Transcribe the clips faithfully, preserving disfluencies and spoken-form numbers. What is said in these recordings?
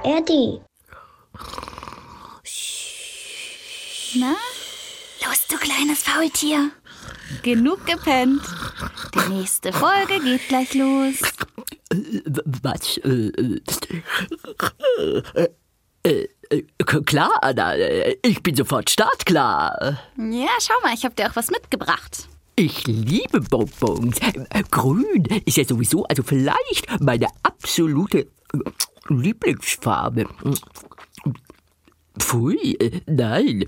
R D. Na? Los, du kleines Faultier. Genug gepennt. Die nächste Folge geht gleich los. Was? Äh, äh, klar, Anna. Ich bin sofort startklar. Ja, schau mal, ich habe dir auch was mitgebracht. Ich liebe Bonbons. Grün ist ja sowieso, also vielleicht meine absolute Lieblingsfarbe. Pfui, nein.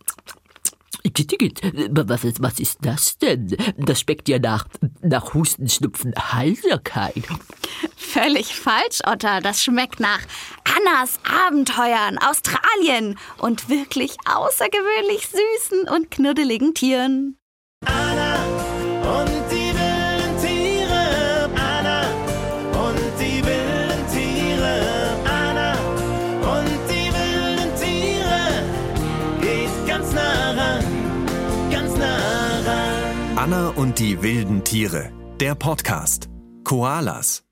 Was ist, was ist das denn? Das schmeckt ja nach, nach Husten, Schnupfen, Heiserkeit. Völlig falsch, Otter. Das schmeckt nach Annas Abenteuern, Australien und wirklich außergewöhnlich süßen und knuddeligen Tieren. Anna und die wilden Tiere. Anna und die wilden Tiere. Anna und die wilden Tiere. Geht ganz nah ran, ganz nah ran. Anna und die wilden Tiere. Der Podcast. Koalas.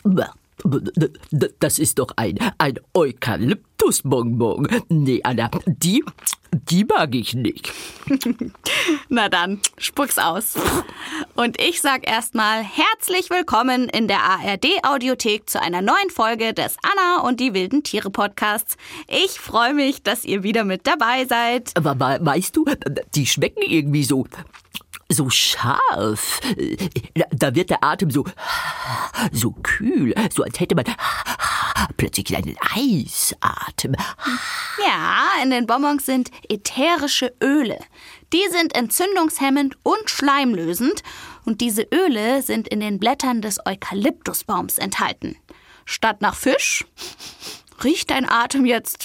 Das ist doch ein, ein Eukalyptusbonbon. Nee, Anna, die, die mag ich nicht. Na dann, spuck's aus. Und ich sag erstmal herzlich willkommen in der A R D-Audiothek zu einer neuen Folge des Anna und die wilden Tiere Podcasts. Ich freue mich, dass ihr wieder mit dabei seid. Aber weißt du, die schmecken irgendwie so... so scharf. Da wird der Atem so, so kühl, so als hätte man plötzlich einen Eisatem. Ja, in den Bonbons sind ätherische Öle. Die sind entzündungshemmend und schleimlösend und diese Öle sind in den Blättern des Eukalyptusbaums enthalten. Statt nach Fisch riecht dein Atem jetzt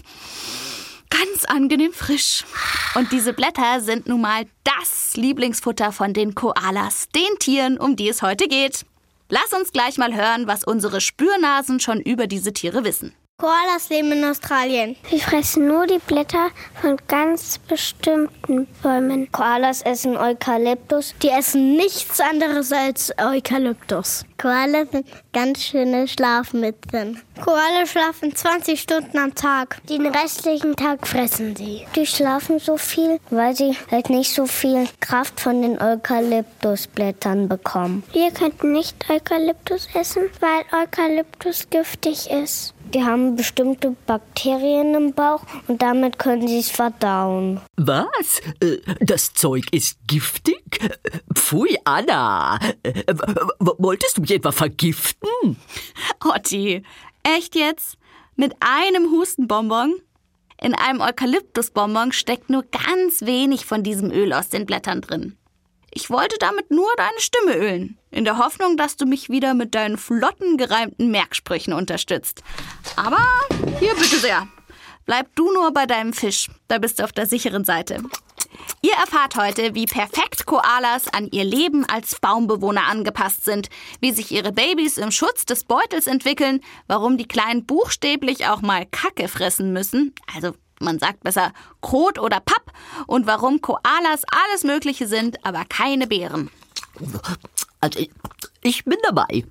ganz angenehm frisch. Und diese Blätter sind nun mal das Lieblingsfutter von den Koalas, den Tieren, um die es heute geht. Lass uns gleich mal hören, was unsere Spürnasen schon über diese Tiere wissen. Koalas leben in Australien. Sie fressen nur die Blätter von ganz bestimmten Bäumen. Koalas essen Eukalyptus. Die essen nichts anderes als Eukalyptus. Koalas sind ganz schöne Schlafmützen. Koalas schlafen zwanzig Stunden am Tag. Den restlichen Tag fressen sie. Die schlafen so viel, weil sie halt nicht so viel Kraft von den Eukalyptusblättern bekommen. Wir könnten nicht Eukalyptus essen, weil Eukalyptus giftig ist. Die haben bestimmte Bakterien im Bauch und damit können sie es verdauen. Was? Das Zeug ist giftig? Pfui, Anna. Wolltest du mich etwa vergiften? Otti, echt jetzt? Mit einem Hustenbonbon? In einem Eukalyptusbonbon steckt nur ganz wenig von diesem Öl aus den Blättern drin. Ich wollte damit nur deine Stimme ölen, in der Hoffnung, dass du mich wieder mit deinen flotten, gereimten Merksprüchen unterstützt. Aber hier bitte sehr, bleib du nur bei deinem Fisch, da bist du auf der sicheren Seite. Ihr erfahrt heute, wie perfekt Koalas an ihr Leben als Baumbewohner angepasst sind, wie sich ihre Babys im Schutz des Beutels entwickeln, warum die Kleinen buchstäblich auch mal Kacke fressen müssen, also man sagt besser Kot oder Papp, und warum Koalas alles Mögliche sind, aber keine Bären. Also, ich bin dabei.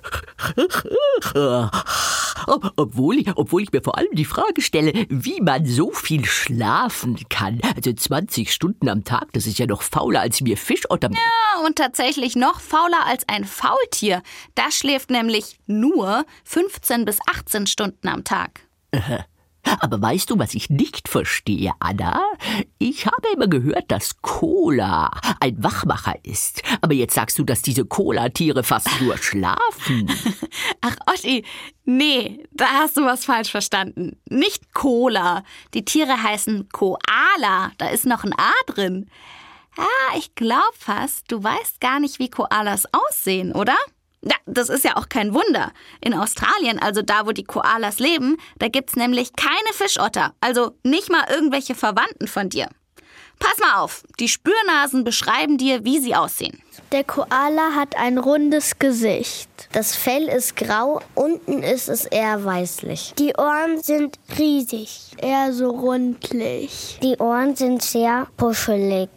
Obwohl ich, obwohl ich mir vor allem die Frage stelle, wie man so viel schlafen kann. Also zwanzig Stunden am Tag, das ist ja noch fauler als wir Fischotter. Ja, und tatsächlich noch fauler als ein Faultier. Das schläft nämlich nur fünfzehn bis achtzehn Stunden am Tag. Aber weißt du, was ich nicht verstehe, Anna? Ich habe immer gehört, dass Cola ein Wachmacher ist. Aber jetzt sagst du, dass diese Cola-Tiere fast nur schlafen. Ach, Otti, nee, da hast du was falsch verstanden. Nicht Cola. Die Tiere heißen Koala. Da ist noch ein A drin. Ja, ich glaube fast, du weißt gar nicht, wie Koalas aussehen, oder? Ja, das ist ja auch kein Wunder. In Australien, also da, wo die Koalas leben, da gibt's nämlich keine Fischotter. Also nicht mal irgendwelche Verwandten von dir. Pass mal auf, die Spürnasen beschreiben dir, wie sie aussehen. Der Koala hat ein rundes Gesicht. Das Fell ist grau, unten ist es eher weißlich. Die Ohren sind riesig, eher so rundlich. Die Ohren sind sehr puschelig.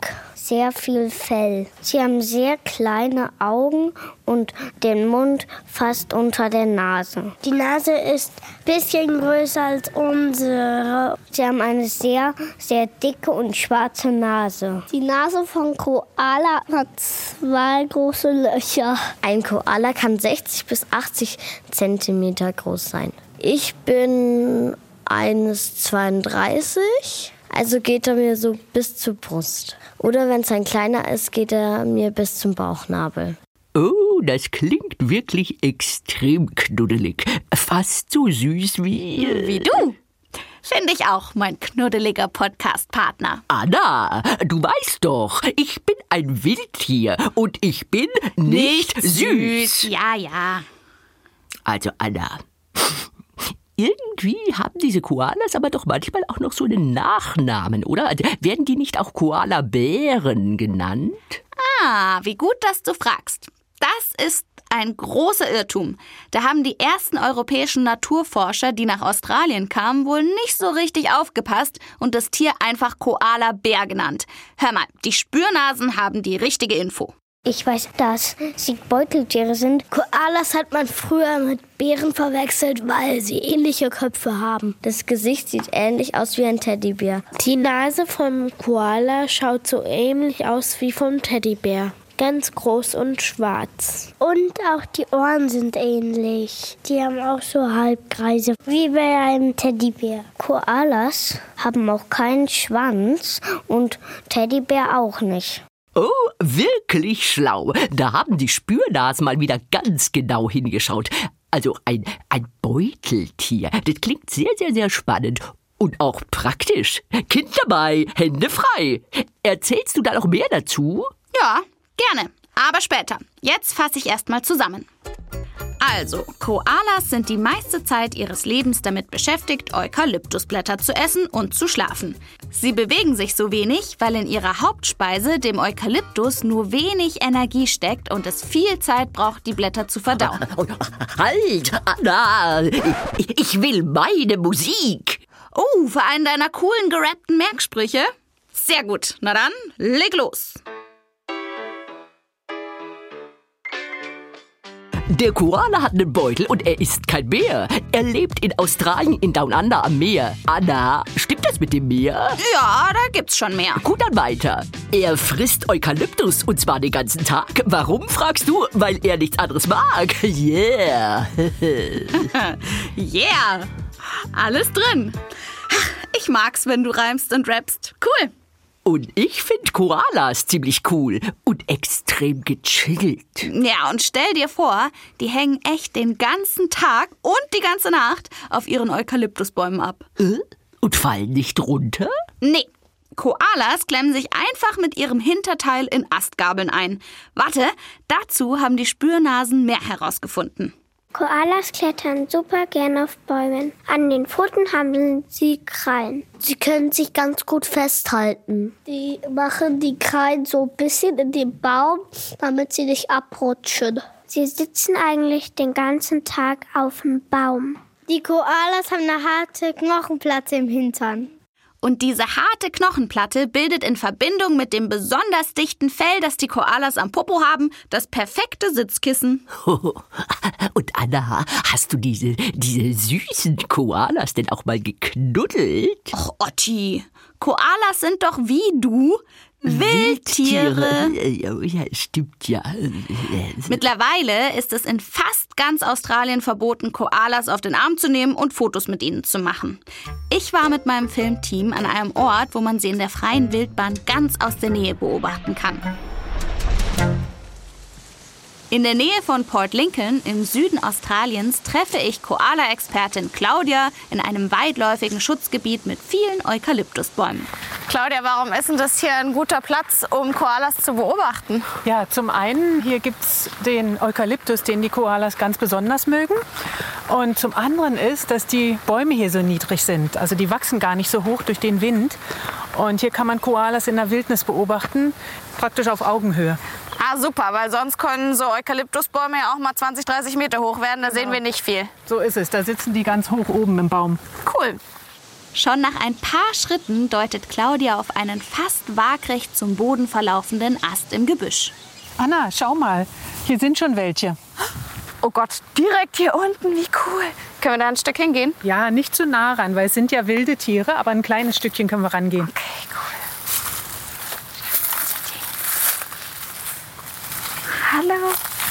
sehr viel Fell. Sie haben sehr kleine Augen und den Mund fast unter der Nase. Die Nase ist ein bisschen größer als unsere. Sie haben eine sehr, sehr dicke und schwarze Nase. Die Nase von Koala hat zwei große Löcher. Ein Koala kann sechzig bis achtzig Zentimeter groß sein. Ich bin eins Komma zweiunddreißig, also geht er mir so bis zur Brust. Oder wenn es ein kleiner ist, geht er mir bis zum Bauchnabel. Oh, das klingt wirklich extrem knuddelig. Fast so süß wie... Wie du. Finde ich auch, mein knuddeliger Podcast-Partner. Anna, du weißt doch, ich bin ein Wildtier und ich bin nicht, nicht süß. Ja, ja. Also Anna, irgendwie haben diese Koalas aber doch manchmal auch noch so einen Nachnamen, oder? Also, werden die nicht auch Koalabären genannt? Ah, wie gut, dass du fragst. Das ist ein großer Irrtum. Da haben die ersten europäischen Naturforscher, die nach Australien kamen, wohl nicht so richtig aufgepasst und das Tier einfach Koalabär genannt. Hör mal, die Spürnasen haben die richtige Info. Ich weiß, dass sie Beuteltiere sind. Koalas hat man früher mit Bären verwechselt, weil sie ähnliche Köpfe haben. Das Gesicht sieht ähnlich aus wie ein Teddybär. Die Nase vom Koala schaut so ähnlich aus wie vom Teddybär. Ganz groß und schwarz. Und auch die Ohren sind ähnlich. Die haben auch so Halbkreise, wie bei einem Teddybär. Koalas haben auch keinen Schwanz und Teddybär auch nicht. Oh, wirklich schlau. Da haben die Spürnasen mal wieder ganz genau hingeschaut. Also ein, ein Beuteltier. Das klingt sehr, sehr, sehr spannend. Und auch praktisch. Kind dabei, Hände frei. Erzählst du da noch mehr dazu? Ja, gerne. Aber später. Jetzt fasse ich erstmal zusammen. Also, Koalas sind die meiste Zeit ihres Lebens damit beschäftigt, Eukalyptusblätter zu essen und zu schlafen. Sie bewegen sich so wenig, weil in ihrer Hauptspeise, dem Eukalyptus, nur wenig Energie steckt und es viel Zeit braucht, die Blätter zu verdauen. Halt, Anna! Ich, ich will meine Musik! Oh, für einen deiner coolen gerappten Merksprüche? Sehr gut. Na dann, leg los! Der Koala hat einen Beutel und er isst kein Meer. Er lebt in Australien in Down Under am Meer. Anna, stimmt das mit dem Meer? Ja, da gibt's schon mehr. Gut, dann weiter. Er frisst Eukalyptus und zwar den ganzen Tag. Warum, fragst du? Weil er nichts anderes mag. Yeah. Yeah. Alles drin. Ich mag's, wenn du reimst und rappst. Cool. Und ich finde Koalas ziemlich cool und extrem gechillt. Ja, und stell dir vor, die hängen echt den ganzen Tag und die ganze Nacht auf ihren Eukalyptusbäumen ab. Äh? Und fallen nicht runter? Nee. Koalas klemmen sich einfach mit ihrem Hinterteil in Astgabeln ein. Warte, dazu haben die Spürnasen mehr herausgefunden. Koalas klettern super gern auf Bäumen. An den Pfoten haben sie Krallen. Sie können sich ganz gut festhalten. Die machen die Krallen so ein bisschen in den Baum, damit sie nicht abrutschen. Sie sitzen eigentlich den ganzen Tag auf dem Baum. Die Koalas haben eine harte Knochenplatte im Hintern. Und diese harte Knochenplatte bildet in Verbindung mit dem besonders dichten Fell, das die Koalas am Popo haben, das perfekte Sitzkissen. Und Anna, hast du diese, diese süßen Koalas denn auch mal geknuddelt? Och, Otti, Koalas sind doch wie du Wildtiere. Wildtiere. Ja, stimmt ja. Mittlerweile ist es in fast ganz Australien verboten, Koalas auf den Arm zu nehmen und Fotos mit ihnen zu machen. Ich war mit meinem Filmteam an einem Ort, wo man sie in der freien Wildbahn ganz aus der Nähe beobachten kann. In der Nähe von Port Lincoln im Süden Australiens treffe ich Koala-Expertin Claudia in einem weitläufigen Schutzgebiet mit vielen Eukalyptusbäumen. Claudia, warum ist denn das hier ein guter Platz, um Koalas zu beobachten? Ja, zum einen, hier gibt es den Eukalyptus, den die Koalas ganz besonders mögen. Und zum anderen ist, dass die Bäume hier so niedrig sind. Also die wachsen gar nicht so hoch durch den Wind. Und hier kann man Koalas in der Wildnis beobachten, praktisch auf Augenhöhe. Ah, super, weil sonst können so Eukalyptusbäume ja auch mal zwanzig, dreißig Meter hoch werden. Da sehen wir nicht viel. So ist es, da sitzen die ganz hoch oben im Baum. Cool. Schon nach ein paar Schritten deutet Claudia auf einen fast waagrecht zum Boden verlaufenden Ast im Gebüsch. Anna, schau mal, hier sind schon welche. Oh Gott, direkt hier unten, wie cool. Können wir da ein Stück hingehen? Ja, nicht zu nah ran, weil es sind ja wilde Tiere, aber ein kleines Stückchen können wir rangehen. Okay, cool. Hallo.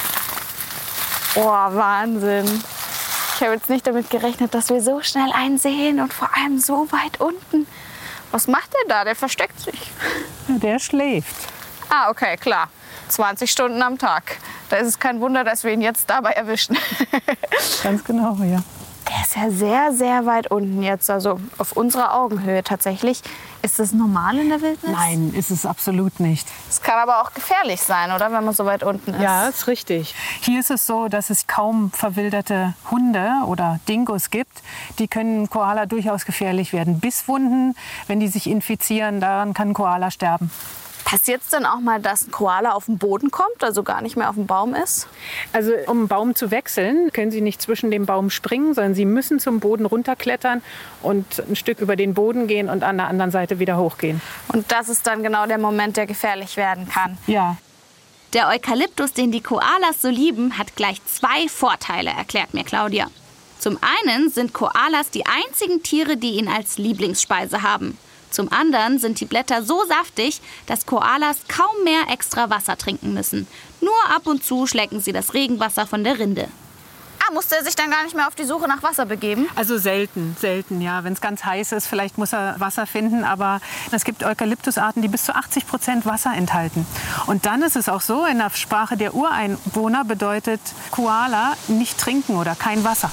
Oh, Wahnsinn. Ich habe jetzt nicht damit gerechnet, dass wir so schnell einen sehen und vor allem so weit unten. Was macht der da? Der versteckt sich. Ja, der schläft. Ah, okay, klar. zwanzig Stunden am Tag. Da ist es kein Wunder, dass wir ihn jetzt dabei erwischen. Ganz genau, ja. Der ist ja sehr, sehr weit unten jetzt, also auf unserer Augenhöhe tatsächlich. Ist das normal in der Wildnis? Nein, ist es absolut nicht. Es kann aber auch gefährlich sein, oder, wenn man so weit unten ist? Ja, ist richtig. Hier ist es so, dass es kaum verwilderte Hunde oder Dingos gibt. Die können Koala durchaus gefährlich werden. Bisswunden, wenn die sich infizieren, daran kann ein Koala sterben. Passiert es denn auch mal, dass ein Koala auf den Boden kommt, also gar nicht mehr auf dem Baum ist? Also um einen Baum zu wechseln, können sie nicht zwischen dem Baum springen, sondern sie müssen zum Boden runterklettern und ein Stück über den Boden gehen und an der anderen Seite wieder hochgehen. Und das ist dann genau der Moment, der gefährlich werden kann. Ja. Der Eukalyptus, den die Koalas so lieben, hat gleich zwei Vorteile, erklärt mir Claudia. Zum einen sind Koalas die einzigen Tiere, die ihn als Lieblingsspeise haben. Zum anderen sind die Blätter so saftig, dass Koalas kaum mehr extra Wasser trinken müssen. Nur ab und zu schlecken sie das Regenwasser von der Rinde. Ah, muss der sich dann gar nicht mehr auf die Suche nach Wasser begeben? Also selten, selten, ja. Wenn es ganz heiß ist, vielleicht muss er Wasser finden. Aber es gibt Eukalyptusarten, die bis zu achtzig Prozent Wasser enthalten. Und dann ist es auch so, in der Sprache der Ureinwohner bedeutet Koala nicht trinken oder kein Wasser.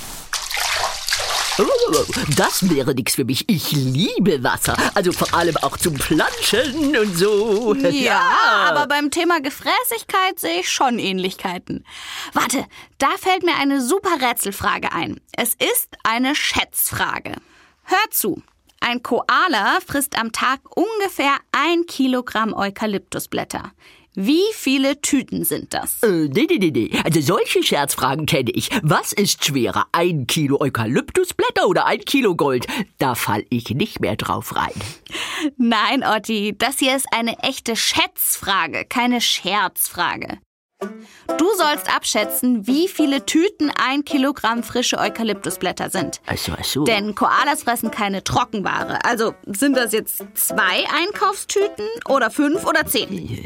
Oh, das wäre nichts für mich. Ich liebe Wasser. Also vor allem auch zum Planschen und so. Ja, ja, aber beim Thema Gefräßigkeit sehe ich schon Ähnlichkeiten. Warte, da fällt mir eine super Rätselfrage ein. Es ist eine Schätzfrage. Hör zu. Ein Koala frisst am Tag ungefähr ein Kilogramm Eukalyptusblätter. Wie viele Tüten sind das? Äh, nee, nee, nee, nee. Also solche Scherzfragen kenne ich. Was ist schwerer? Ein Kilo Eukalyptusblätter oder ein Kilo Gold? Da fall ich nicht mehr drauf rein. Nein, Otti, das hier ist eine echte Schätzfrage, keine Scherzfrage. Du sollst abschätzen, wie viele Tüten ein Kilogramm frische Eukalyptusblätter sind. Ach so, ach so. Denn Koalas fressen keine Trockenware. Also sind das jetzt zwei Einkaufstüten oder fünf oder zehn?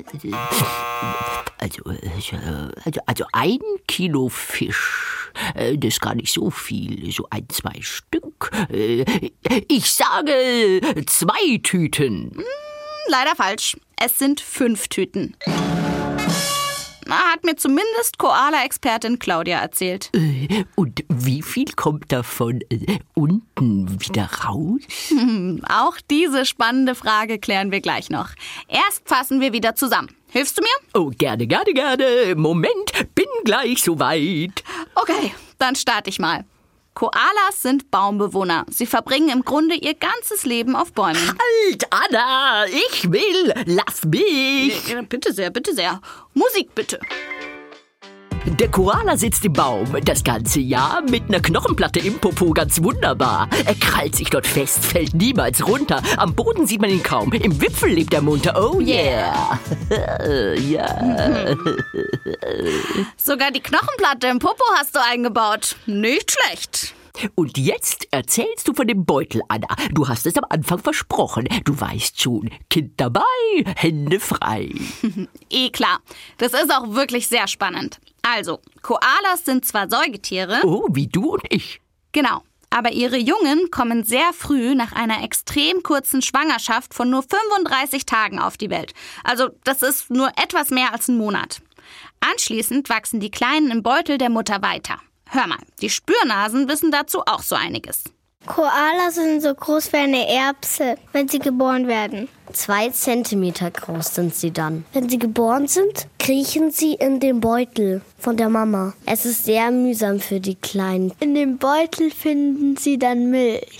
Also, also, also ein Kilo Fisch, das ist gar nicht so viel. So ein, zwei Stück. Ich sage zwei Tüten. Hm, leider falsch. Es sind fünf Tüten. Hat mir zumindest Koala-Expertin Claudia erzählt. Und wie viel kommt davon äh, unten wieder raus? Hm, auch diese spannende Frage klären wir gleich noch. Erst fassen wir wieder zusammen. Hilfst du mir? Oh, gerne, gerne, gerne. Moment, bin gleich soweit. Okay, dann starte ich mal. Koalas sind Baumbewohner. Sie verbringen im Grunde ihr ganzes Leben auf Bäumen. Halt, Anna, ich will, lass mich. Ja, bitte sehr, bitte sehr. Musik bitte. Der Koala sitzt im Baum das ganze Jahr mit einer Knochenplatte im Popo, ganz wunderbar. Er krallt sich dort fest, fällt niemals runter. Am Boden sieht man ihn kaum. Im Wipfel lebt er munter. Oh yeah. Ja. Sogar die Knochenplatte im Popo hast du eingebaut. Nicht schlecht. Und jetzt erzählst du von dem Beutel, Anna. Du hast es am Anfang versprochen. Du weißt schon, Kind dabei, Hände frei. Eh klar. Das ist auch wirklich sehr spannend. Also, Koalas sind zwar Säugetiere. Oh, wie du und ich. Genau. Aber ihre Jungen kommen sehr früh nach einer extrem kurzen Schwangerschaft von nur fünfunddreißig Tagen auf die Welt. Also, das ist nur etwas mehr als ein Monat. Anschließend wachsen die Kleinen im Beutel der Mutter weiter. Hör mal, die Spürnasen wissen dazu auch so einiges. Koalas sind so groß wie eine Erbse, wenn sie geboren werden. Zwei Zentimeter groß sind sie dann. Wenn sie geboren sind, Kriechen sie in den Beutel von der Mama. Es ist sehr mühsam für die Kleinen. In dem Beutel finden sie dann Milch.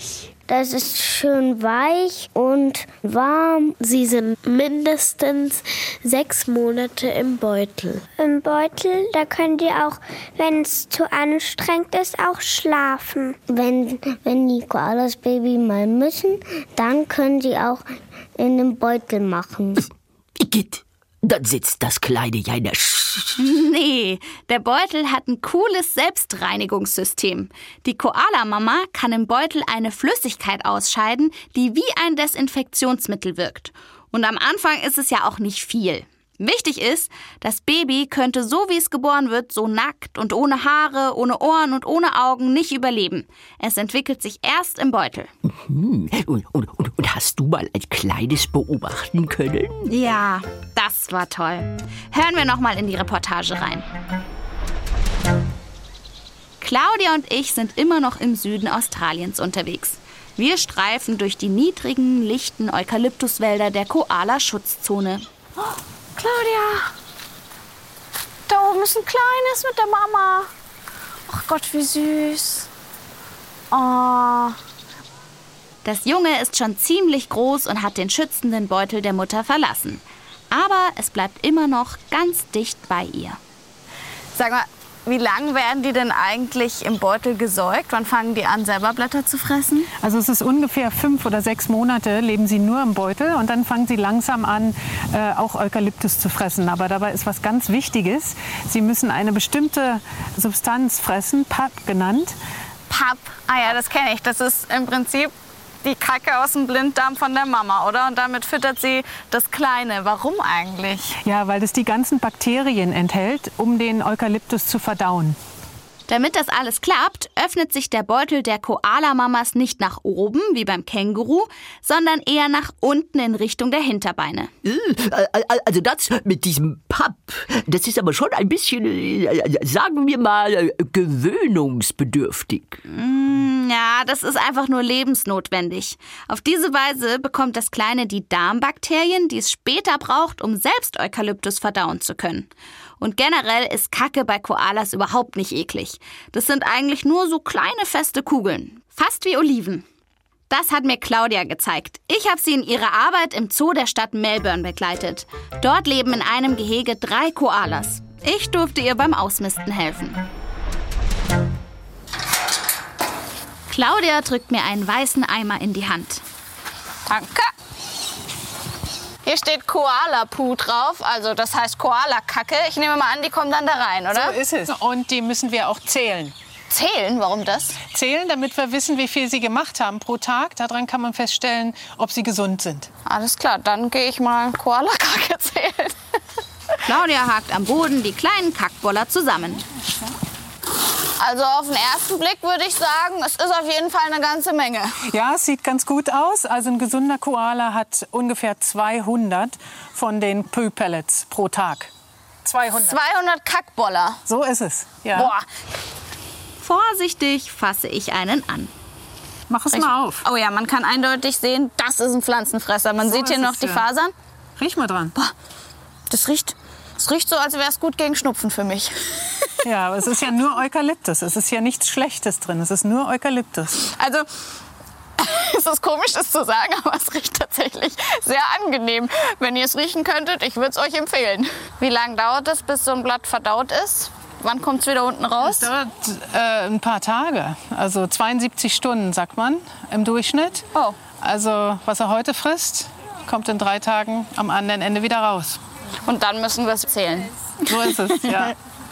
Das ist schön weich und warm. Sie sind mindestens sechs Monate im Beutel. Im Beutel, da können die auch, wenn es zu anstrengend ist, auch schlafen. Wenn, wenn die Koalas Baby mal müssen, dann können die auch in den Beutel machen. Igitt, dann sitzt das Kleine ja in der Sch... Nee, der Beutel hat ein cooles Selbstreinigungssystem. Die Koala-Mama kann im Beutel eine Flüssigkeit ausscheiden, die wie ein Desinfektionsmittel wirkt. Und am Anfang ist es ja auch nicht viel. Wichtig ist, das Baby könnte so wie es geboren wird, so nackt und ohne Haare, ohne Ohren und ohne Augen nicht überleben. Es entwickelt sich erst im Beutel. Und, und, und, und hast du mal ein kleines beobachten können? Ja, das war toll. Hören wir noch mal in die Reportage rein. Claudia und ich sind immer noch im Süden Australiens unterwegs. Wir streifen durch die niedrigen, lichten Eukalyptuswälder der Koala-Schutzzone. Oh, Claudia, da oben ist ein Kleines mit der Mama. Ach Gott, wie süß. Oh. Das Junge ist schon ziemlich groß und hat den schützenden Beutel der Mutter verlassen. Aber es bleibt immer noch ganz dicht bei ihr. Sag mal, wie lange werden die denn eigentlich im Beutel gesäugt? Wann fangen die an, selber Blätter zu fressen? Also es ist ungefähr fünf oder sechs Monate, leben sie nur im Beutel und dann fangen sie langsam an, äh, auch Eukalyptus zu fressen. Aber dabei ist was ganz Wichtiges. Sie müssen eine bestimmte Substanz fressen, Pap genannt. Pap, ah ja, das kenne ich. Das ist im Prinzip die Kacke aus dem Blinddarm von der Mama, oder? Und damit füttert sie das Kleine. Warum eigentlich? Ja, weil es die ganzen Bakterien enthält, um den Eukalyptus zu verdauen. Damit das alles klappt, öffnet sich der Beutel der Koala-Mamas nicht nach oben, wie beim Känguru, sondern eher nach unten in Richtung der Hinterbeine. Also das mit diesem Papp, das ist aber schon ein bisschen, sagen wir mal, gewöhnungsbedürftig. Ja, das ist einfach nur lebensnotwendig. Auf diese Weise bekommt das Kleine die Darmbakterien, die es später braucht, um selbst Eukalyptus verdauen zu können. Und generell ist Kacke bei Koalas überhaupt nicht eklig. Das sind eigentlich nur so kleine feste Kugeln. Fast wie Oliven. Das hat mir Claudia gezeigt. Ich habe sie in ihrer Arbeit im Zoo der Stadt Melbourne begleitet. Dort leben in einem Gehege drei Koalas. Ich durfte ihr beim Ausmisten helfen. Claudia drückt mir einen weißen Eimer in die Hand. Danke. Hier steht Koala-Puh drauf, also das heißt Koala-Kacke. Ich nehme mal an, die kommen dann da rein, oder? So ist es. Und die müssen wir auch zählen. Zählen? Warum das? Zählen, damit wir wissen, wie viel sie gemacht haben pro Tag. Daran kann man feststellen, ob sie gesund sind. Alles klar, dann gehe ich mal Koala-Kacke zählen. Claudia hakt am Boden die kleinen Kackboller zusammen. Also auf den ersten Blick würde ich sagen, es ist auf jeden Fall eine ganze Menge. Ja, es sieht ganz gut aus. Also ein gesunder Koala hat ungefähr zweihundert von den Poo-Pellets pro Tag. zweihundert. zweihundert Kackboller. So ist es. Ja. Boah. Vorsichtig fasse ich einen an. Mach es mal auf. Oh ja, man kann eindeutig sehen, das ist ein Pflanzenfresser. Man So sieht hier ist noch es, die ja. Fasern. Riech mal dran. Boah, das riecht, das riecht so, als wäre es gut gegen Schnupfen für mich. Ja, aber es ist ja nur Eukalyptus. Es ist ja nichts Schlechtes drin. Es ist nur Eukalyptus. Also, es ist komisch, das zu sagen, aber es riecht tatsächlich sehr angenehm. Wenn ihr es riechen könntet, ich würde es euch empfehlen. Wie lange dauert es, bis so ein Blatt verdaut ist? Wann kommt es wieder unten raus? Das dauert äh, ein paar Tage. Also zweiundsiebzig Stunden, sagt man, im Durchschnitt. Oh. Also, was er heute frisst, kommt in drei Tagen am anderen Ende wieder raus. Und dann müssen wir es zählen. So ist es, ja.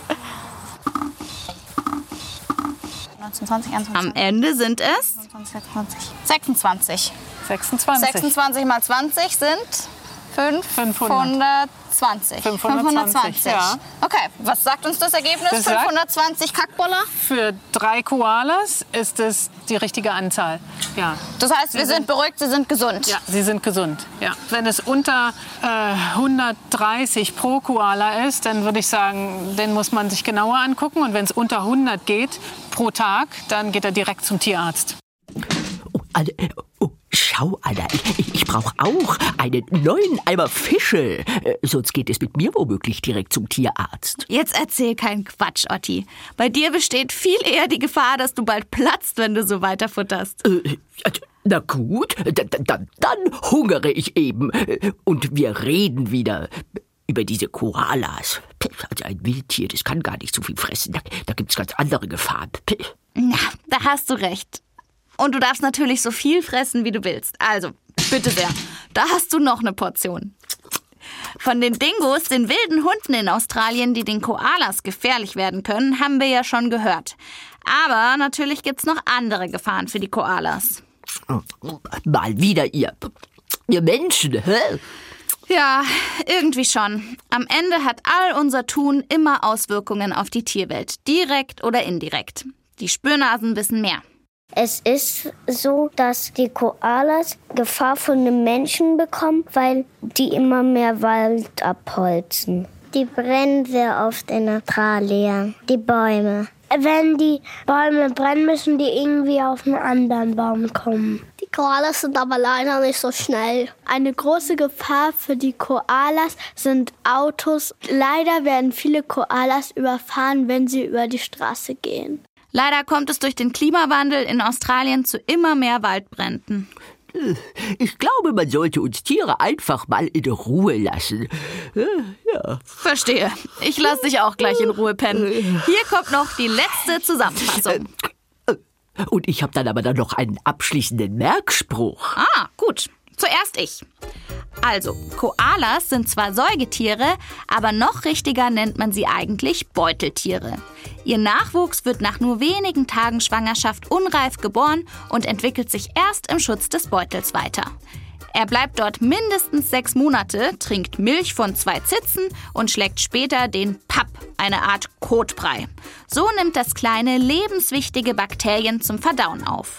neunzehn, zwanzig, einundzwanzig, Am Ende sind es sechsundzwanzig. sechsundzwanzig. sechsundzwanzig. sechsundzwanzig mal zwanzig sind fünfhundertzwanzig. fünfhundertzwanzig, ja. Okay, was sagt uns das Ergebnis? Das sagt- fünfhundertzwanzig Kackboller? Für drei Koalas ist es die richtige Anzahl. Ja. Das heißt, wir sind beruhigt, sie sind gesund. Ja, sie sind gesund. Ja. Wenn es unter äh, hundertdreißig pro Koala ist, dann würde ich sagen, den muss man sich genauer angucken. Und wenn es unter hundert geht pro Tag, dann geht er direkt zum Tierarzt. Oh, Anne, oh, schau, Anna, ich, ich, ich brauche auch einen neuen Eimer Fische. Äh, sonst geht es mit mir womöglich direkt zum Tierarzt. Jetzt erzähl keinen Quatsch, Otti. Bei dir besteht viel eher die Gefahr, dass du bald platzt, wenn du so weiter futterst. Äh, also, Na gut, dann, dann, dann hungere ich eben. Und wir reden wieder über diese Koalas. Also ein Wildtier, das kann gar nicht so viel fressen. Da, da gibt's ganz andere Gefahren. Na, da hast du recht. Und du darfst natürlich so viel fressen, wie du willst. Also, bitte sehr, da hast du noch eine Portion. Von den Dingos, den wilden Hunden in Australien, die den Koalas gefährlich werden können, haben wir ja schon gehört. Aber natürlich gibt's noch andere Gefahren für die Koalas. Mal wieder ihr, ihr Menschen, hä? Ja, irgendwie schon. Am Ende hat all unser Tun immer Auswirkungen auf die Tierwelt, direkt oder indirekt. Die Spürnasen wissen mehr. Es ist so, dass die Koalas Gefahr von den Menschen bekommen, weil die immer mehr Wald abholzen. Die brennen sehr oft in Australien, die Bäume. Wenn die Bäume brennen, müssen die irgendwie auf einen anderen Baum kommen. Die Koalas sind aber leider nicht so schnell. Eine große Gefahr für die Koalas sind Autos. Leider werden viele Koalas überfahren, wenn sie über die Straße gehen. Leider kommt es durch den Klimawandel in Australien zu immer mehr Waldbränden. Ich glaube, man sollte uns Tiere einfach mal in Ruhe lassen. Ja. Verstehe. Ich lasse dich auch gleich in Ruhe pennen. Hier kommt noch die letzte Zusammenfassung. Und ich habe dann aber dann noch einen abschließenden Merkspruch. Ah, gut. Zuerst ich. Also, Koalas sind zwar Säugetiere, aber noch richtiger nennt man sie eigentlich Beuteltiere. Ihr Nachwuchs wird nach nur wenigen Tagen Schwangerschaft unreif geboren und entwickelt sich erst im Schutz des Beutels weiter. Er bleibt dort mindestens sechs Monate, trinkt Milch von zwei Zitzen und schlägt später den Papp, eine Art Kotbrei. So nimmt das kleine, lebenswichtige Bakterien zum Verdauen auf.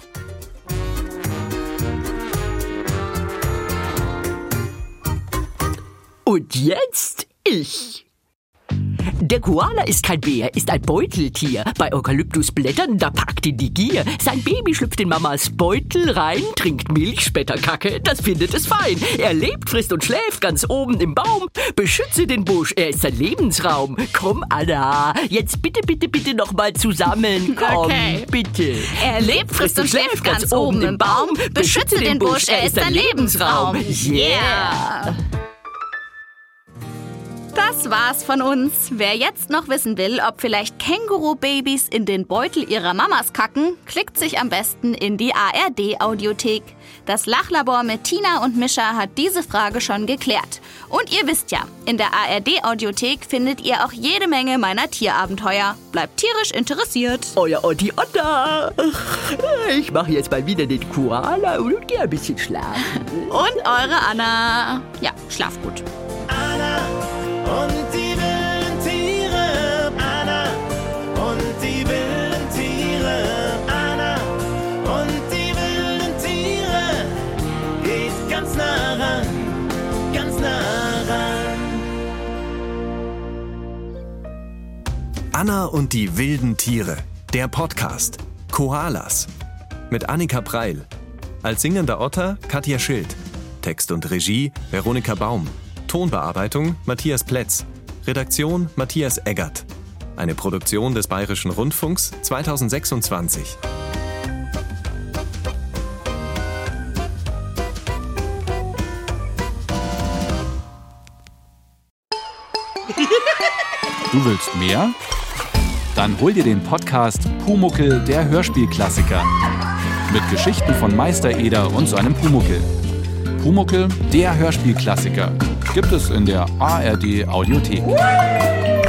Und jetzt ich. Der Koala ist kein Bär, ist ein Beuteltier. Bei Eukalyptusblättern, da packt ihn die Gier. Sein Baby schlüpft in Mamas Beutel rein, trinkt Milchspätterkacke, das findet es fein. Er lebt, frisst und schläft ganz oben im Baum. Beschütze den Busch, er ist sein Lebensraum. Komm, Anna, jetzt bitte, bitte, bitte noch mal zusammen. Komm, okay. Bitte. Er lebt, frisst und schläft ganz oben im Baum. Beschütze den Busch, er ist sein Lebensraum. Yeah! Das war's von uns. Wer jetzt noch wissen will, ob vielleicht Känguru-Babys in den Beutel ihrer Mamas kacken, klickt sich am besten in die A R D-Audiothek. Das Lachlabor mit Tina und Mischa hat diese Frage schon geklärt. Und ihr wisst ja, in der A R D-Audiothek findet ihr auch jede Menge meiner Tierabenteuer. Bleibt tierisch interessiert. Euer Otti Otter. Ich mache jetzt mal wieder den Koala und gehe ein bisschen schlafen. Und eure Anna. Ja, schlaf gut. Anna und die wilden Tiere. Anna und die wilden Tiere. Anna und die wilden Tiere. Geht ganz nah ran, ganz nah ran. Anna und die wilden Tiere. Der Podcast. Koalas. Mit Annika Preil. Als singender Otter Katja Schild. Text und Regie Veronika Baum. Tonbearbeitung Matthias Plätz. Redaktion Matthias Eggert. Eine Produktion des Bayerischen Rundfunks zweitausendsechsundzwanzig. Du willst mehr? Dann hol dir den Podcast Pumuckl, der Hörspielklassiker. Mit Geschichten von Meister Eder und seinem Pumuckl. Pumuckl, der Hörspielklassiker. Gibt es in der A R D Audiothek.